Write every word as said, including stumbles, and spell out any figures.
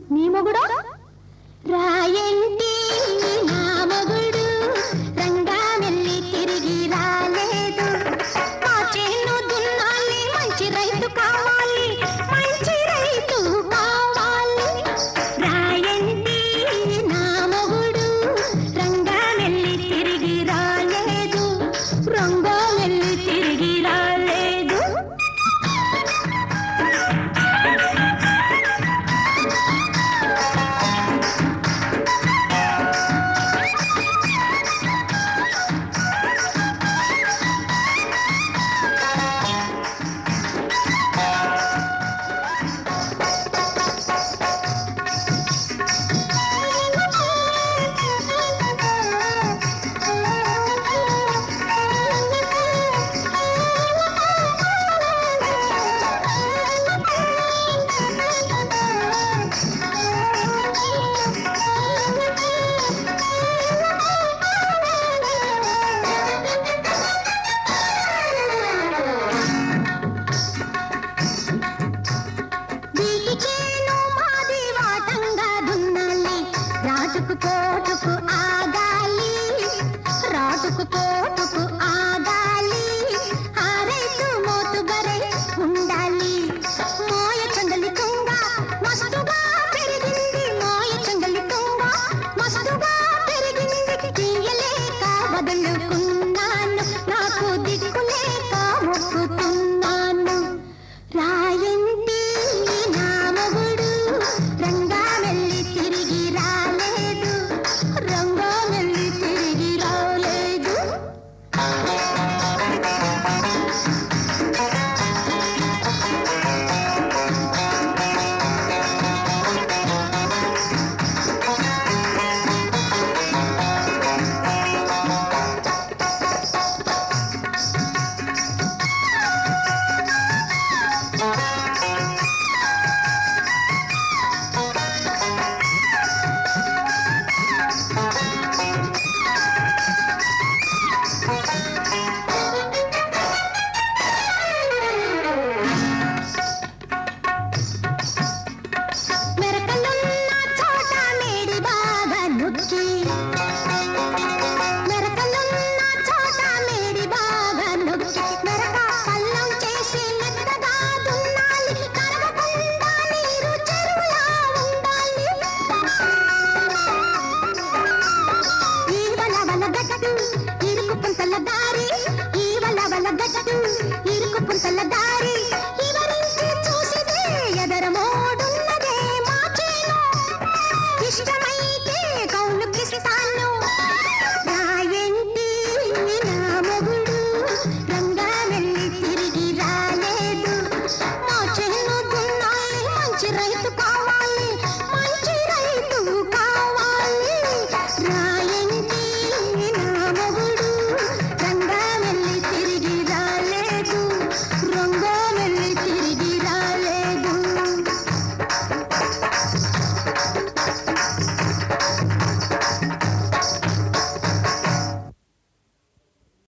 నీ మొగుడా రాయండి నా మొగుడు రంగా మెల్లి తిరిగి రాలేదు మా చేను దున్నాలి మంచి రైతు కావాలి మంచి రైతు కావాలి రాయండి నా మొగుడు రంగా మెల్లి తిరిగి రాలేదు రంగా మెల్లి తిరిగి రాలేదు రాటుకు పోటుకు ఆగాలి రాటుకు పోటుకు ఆగాలి ఆ రైతు మోతుబరై ఉండాలి మోయ చంగలి తుంగ మస్తుగా పెరిగింది మోయ చంగలి తుంగ మస్తుగా పెరిగింది తీయలేక వదులుకున్నాను నాకు దిక్కులేక మొక్కుతున్నాను రాయండి నా మొగుడు రంగా మెల్లి తిరిగి రాలేదు రంగా మెల్లి తిరిగి రాలేదు ఇరుకు పుంతల దారి ఈ వల వల గట్టు ఇరుకు పుంతల దారి ఇవరించి చూసిదే ఎదర మోడున్నదే మా చేను ఇష్టమైతే కౌలుకిస్తాను రాయండి నా మొగుడు రంగా మెల్లి తిరిగి రాలేదు మా చేను దున్నాలి మంచి రైతు